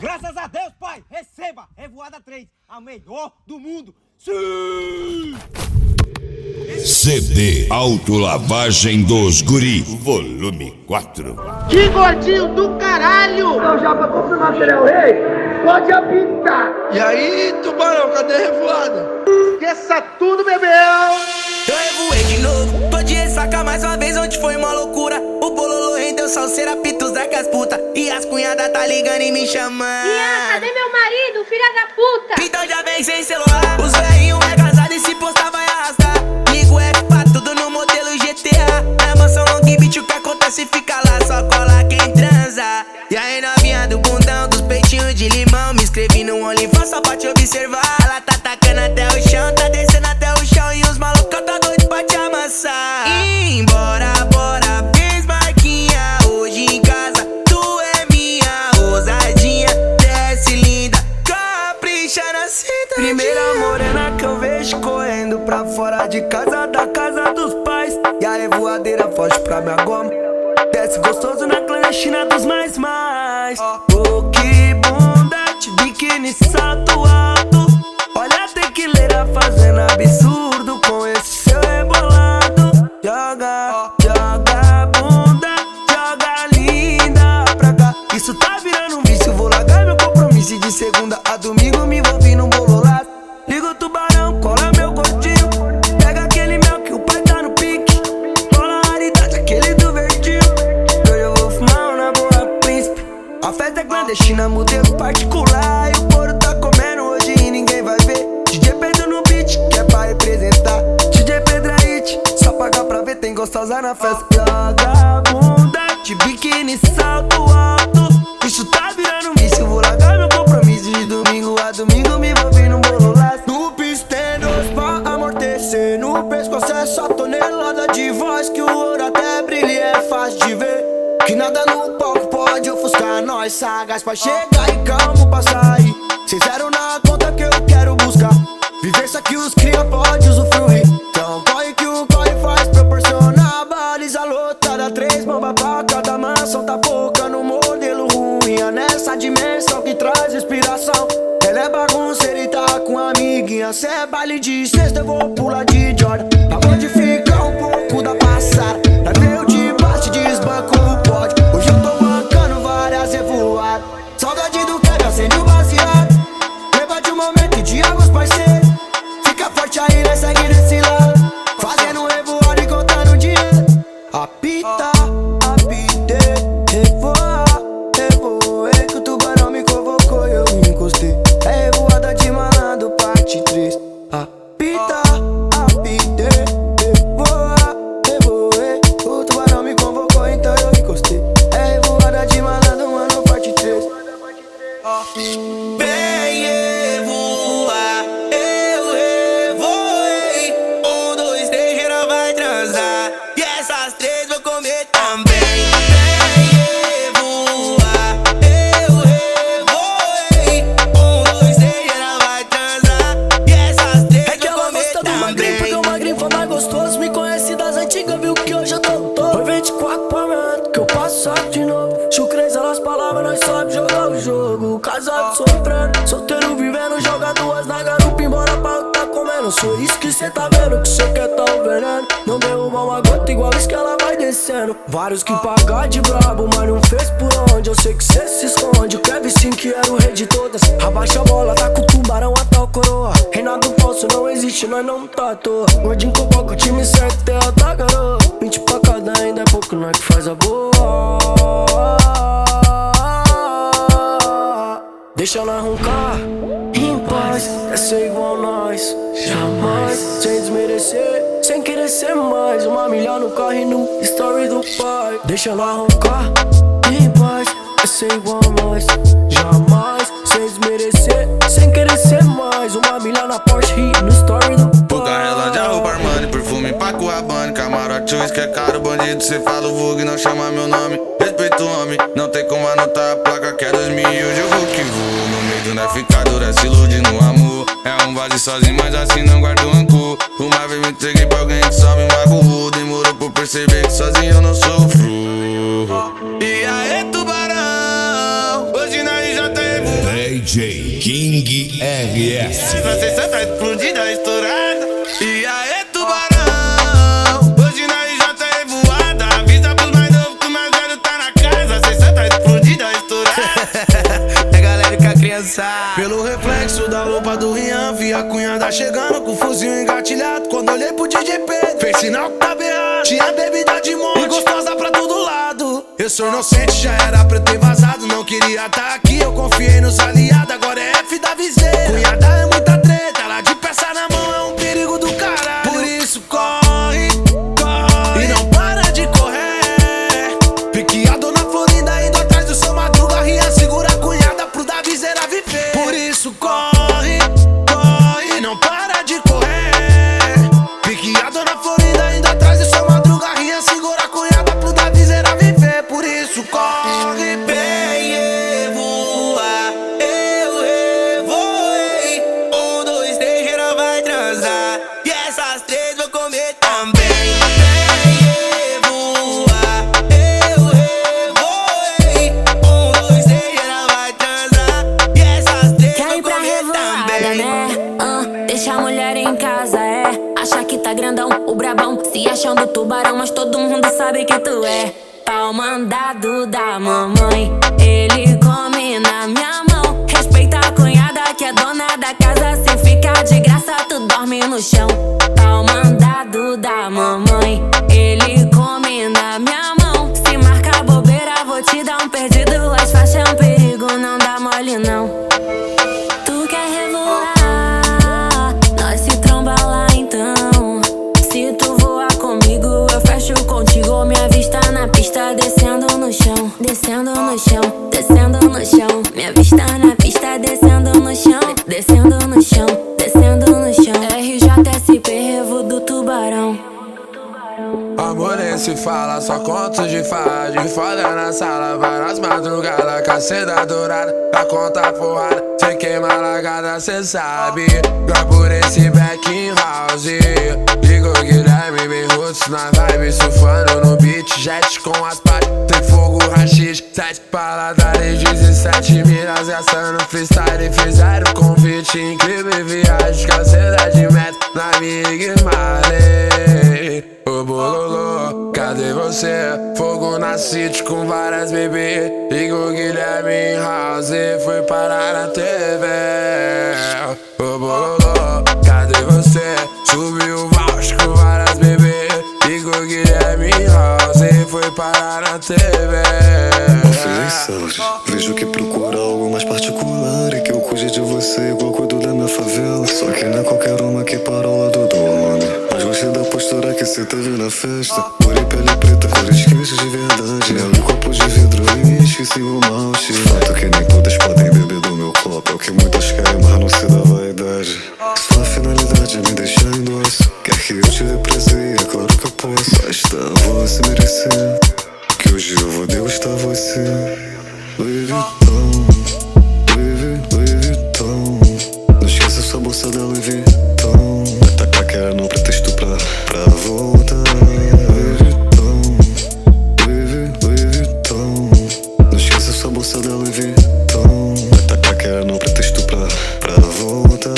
Graças a Deus, pai, receba Revoada 3, a melhor do mundo. Sim! CD Autolavagem dos Guri, volume 4. Que gordinho do caralho! Não, já pra confirmar que ele é o rei, pode apitar. E aí, tubarão, cadê a revoada? Esqueça tudo, bebê! Eu revoei de novo, tô de ressaca mais uma vez, onde foi uma loucura. O bololô rendeu salseira, pitos da casputa. E as cunhadas tá ligando e me chamando. Ian, cadê meu marido, filha da puta? Então já vem sem celular. Os velhinhos é casado e se postar vai arrastar. Ligo F pra tudo no modelo GTA. Na mansão Long Beach o que acontece fica lá, só cola quem transa. E aí novinha do bundão, dos peitinhos de limão, me inscrevi no OnlyFans só pra te observar. Ela tá tacando até o chão, tá descendo até o chão. E os malucos tá doido pra te amassar. E embora, bora, fez marquinha. Hoje em casa, tu é minha ousadinha. Desce linda, capricha na cinta. Primeira morena que eu vejo correndo pra fora de casa, da casa dos pais. E a revoadeira foge pra minha goma. Desce gostoso na clandestina dos mais. Oh, que bunda, de biquíni, salto alto. Olha a tequileira fazendo absurdo com esse seu rebolado. Joga, joga bunda, joga linda pra cá. Isso tá virando um vício, vou largar meu compromisso. E de segunda a domingo me envolvi num bololado. Liga o tubarão, cola meu gordinho. Pega aquele mel que o pai tá no pique. Cola a raridade, aquele do verdinho. Hoje eu vou fumar na boa, príncipe. A festa é clandestina, modelo particular. E o couro tá comendo hoje e ninguém vai ver. DJ Pedro no beat, que é pra representar. DJ Pedro Hit, só pagar pra ver, tem gostosa na festa. Joga bunda, de biquíni, salto alto. Isso tá virando um vício, vou largar meu compromisso. De domingo a domingo me envolvi num bololaço. No piso tem dois pra amortecer. No pescoço é só tonelada de voz. Que o ouro até brilha e é fácil de ver. Que nada no palco pode ofuscar nós. Sagaz pra chegar e calmo pra sair. Cês zero na conta que eu quero buscar. Vivência que os cria pode usufruir. Então corre que o corre faz proporcionar. Baliza lotada, 3 bombas pra cada mansão. Tá pouca no modelo ruim. É nessa dimensão que traz inspiração. Ela é bagunceira e tá com a amiguinha. Cê é baile de sexta, eu vou pular de Jordan. Pra modificar um pouco da passada. Pra ver o de baixo desbanco o pódio. Hoje eu tô bancando várias revoadas. Saudade do que acende o baseado. Lembra de um momento e de águas parceiros. Fica forte aí, né? Segue desse lado. Fazendo revoada e contando dinheiro. Apita, apitei, revoar, revoei. Que o tubarão me convocou e eu me encostei. É revoada de malandro, parte 3. Apita, apitei, revoar, revoei. O tubarão me convocou, então eu encostei. É revoada de malandro, mano, parte 3. Vem revoar, eu revoei. 1, 2, 3, geral vai transar. E essas 3 vou comer também. Vem revoar, eu revoei. 1, 2, 3, geral vai transar. E essas 3 É que vou ela comer gosta do magrinho, porque o magrinho foi mais gostoso. Me conhece das antigas, viu que hoje eu tô todo. Foi 24 pra mim, que eu passo só de novo. Chucrez elas palavras, nós sabe jogar o jogo. Casado sofrendo, solteiro vivendo. Joga 2 na garupa, embora pra o que tá comendo. Sou isso que cê tá vendo, que cê quer tá o veneno. Não derruba uma gota igual isso que ela vai descendo. Vários que pagar de brabo, mas não fez por onde. Eu sei que cê se esconde. O Kevin Sim que era o rei de todas. Abaixa a bola, tá com o tubarão até o coroa. Reinado falso não existe, nós não tá à toa. Gordinho com boca, o time certo é a da garoa. 20 pra cada ainda é pouco, nós que faz a boa. Deixa ela roncar em paz, quer ser igual nós, jamais. Sem desmerecer, sem querer ser mais. Uma milha no carro e no story do pai. Deixa ela roncar em paz, quer ser igual nós, jamais. Sem desmerecer, sem querer ser mais. Uma milha na Porsche e no story do pai. O carro de roupa Armani, perfume Paco Rabanne. Camarote, que é caro, bandido, cê fala o vulgo e não chama meu nome. Respeito o homem, não tem como anotar a placa que é 2000. Hoje eu vou que vou, no meio do neve ficar dura, se ilude no amor. É um vale sozinho, mas assim não guardo rancor. Uma vez me entreguei pra alguém que só me magoou. Demorou por perceber que sozinho eu não sofro. E aí tubarão, hoje nós já teve DJ King RS. Na sessão tá explodida, estourada. E aí, tubarão? Hoje na IJ é voada. Avisa pros mais novos que o mais velho tá na casa. A sessão tá explodida, estourada. É galera com a criança. Pelo reflexo da roupa do Rian, vi a cunhada chegando com o fuzil engatilhado. Quando olhei pro DJ Pedro, fez sinal que tá berrado. Tinha bebida de monte e gostosa pra todo lado. Eu sou inocente, já era pra eu ter vazado. Não queria tá aqui, eu confiei nos aliados. Agora é F da viseira. Cunhada é muita treta, ela de peça na mão é um perigo do caralho. Por isso corre, corre e não para de correr. Piqueado na Florinda, indo atrás do seu Madruga. Rian segura a cunhada pro da viseira viver. Por isso corre, corre e não para de correr. Piqueado na Florinda, indo atrás do seu Madruga. Rian segura a cunhada pro da viseira viver. Por isso corre, bem e voa. Eu revoei. 1, 2, 3, geral vai transar. E essas 3 vou comer também. Bem e voa. Eu revoei. 1, 2, 3, geral vai transar. E essas 3 Quer vou ir pra comer revoada, também. né? Deixa a mulher em casa, acha que tá grandão, o brabão, se achando tubarão, mas todo mundo sabe que tu é pau mandado da mamãe. Ele come na minha mão. Respeita a cunhada que é dona da casa. Se ficar de graça, tu dorme no chão. Pau mandado da mamãe. Ele come na minha mão. Se marcar bobeira, vou te dar um perdido. As faixas é um perigo, não dá mole não. Tu quer revoar, nós se tromba lá então. Se tu voar comigo, eu fecho contigo. Minha vista na pista, descendo no chão. Descendo no chão, descendo no chão. Minha vista na pista, descendo no chão. Descendo no chão, descendo no chão. RJSP, Revo do Tubarão. Amor nem se fala, só contos de fada. De foda na sala, várias madrugadas. Caceta dourada, pra contar porrada. Cê queima largada, cê sabe. Lá por esse back in house. Digo Guilherme, bem roots na vibe. Surfando no beat, jet com as partes. Tem fogo, rachis, 7 paladares. 17 milhas gastando freestyle. Fizeram convite, incrível viagem. Caceta de meta na Big Marley. Ô bololô, cadê você? Fogo na city com várias bebês. Igor Guilherme em house, foi parar na TV. Ô bololô, cadê você? Subiu o voucher com várias bebês. Igor Guilherme em house, foi parar na TV. Vejo que procura algo mais particular. E que eu cuide de você igual cuido da minha favela. Só que não é qualquer uma que para ao lado do homem. Mas gostei da postura que cê teve na festa. Cor e pele preta, cores quentes de verdade. Mel e copo de vidro e esqueci o malte. Fato que nem todas podem beber do meu copo. É o que muitas querem, mas não se dá vaidade. Sua finalidade me deixa em doce. Quer que eu te represente, é claro que eu posso. Basta você merecer, que hoje eu vou degustar você. Louis Vuitton, Louis Vuitton. Não esqueça sua bolsa da Louis Vuitton. Vai tacar que era no pretexto pra voltar. Louis Vuitton, Louis Vuitton. Não esqueça sua bolsa da Louis Vuitton. Vai tacar que era no pretexto pra voltar.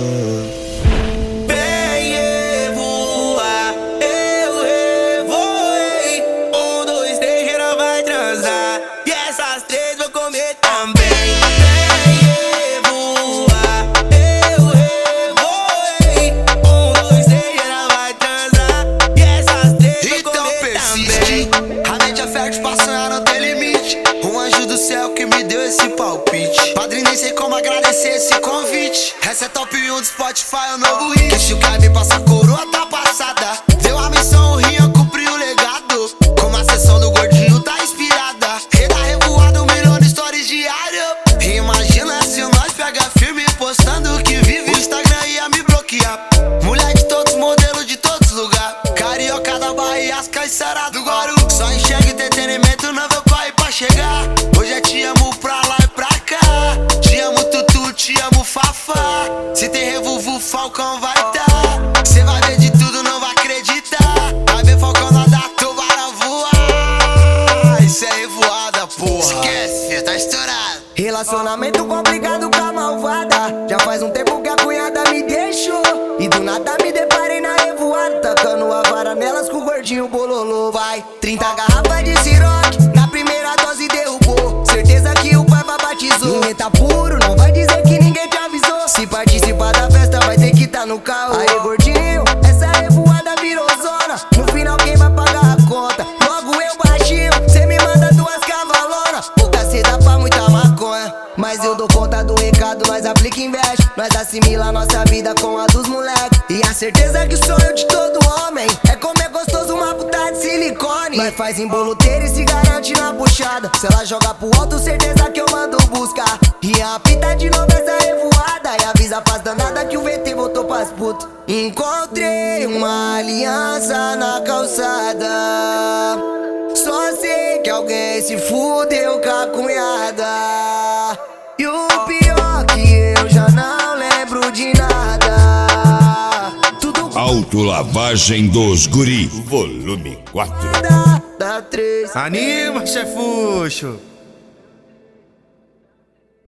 Bem e voa, eu revoei. 1, 2, 3, geral vai transar. E essas 3 vou comer também. Bem e voa, eu revoei. 1, 2, 3, geral vai transar. E essas 3 vou comer também. A mente é fértil, passando, não tem limite. Um anjo do céu que me deu esse palpite. Padrinho, nem sei como agradecer esse convite. Essa é top 1 do Spotify, é o novo hit. Deixa o cara me passar, coroa tá passada. Deu a missão, o Rian cumpriu o legado. Como a sessão do gordinho tá inspirada. Rei da revoada, 1 milhão de stories diário. Imagina se nós pega firme, postando que vive. O Instagram ia me bloquear. Mulher de todos, modelo de todos lugares. Carioca da Bahia, as caiçaras do Guaru. Só enxerga entretenimento, não vou correr pra chegar. Hoje é te amo pra lá e pra cá. Te amo Tutu, te amo Fafá. Se tem revolvo, Falcão vai tá. Cê vai ver de tudo, não vai acreditar. Vai ver Falcão nadar, tubarão voar. Isso é revoada, porra. Esquece, tá estourado. Relacionamento complicado com a malvada. Já faz um tempo que a cunhada me deixou. E do nada me deparei na revoada, tacando a vara nelas com o gordinho bololô. Vai, 30 garrafas de Ciroc, na primeira dose derrubou. Certeza que o pai batizou. Ninguém tá puro, não vai dizer que ninguém te avisou. Se participar da festa vai ter que tá no carro. Aí gordinho, essa revoada virou zona. No final quem vai pagar a conta? Logo eu baixinho, cê me manda 2 cavalonas. Pouca seda pra muita maconha, mas eu dou conta do recado, nós aplica e investe. Nós assimila nossa vida com a dos moleque. E a certeza que o sonho de todo homem é comer gostoso uma puta de silicone. Nós faz emboloteiro e se garante na puxada. Se ela joga pro alto, certeza que eu mando buscar. E apita de novo essa revoada. E avisa pras danada que o VT voltou pras putas. Encontrei uma aliança na calçada. Só sei que alguém se fudeu com a cunhada. E o pior que eu já não lembro de nada. Tudo Autolavagem dos Guri, volume 4. dá 3. Anima, chefuxo.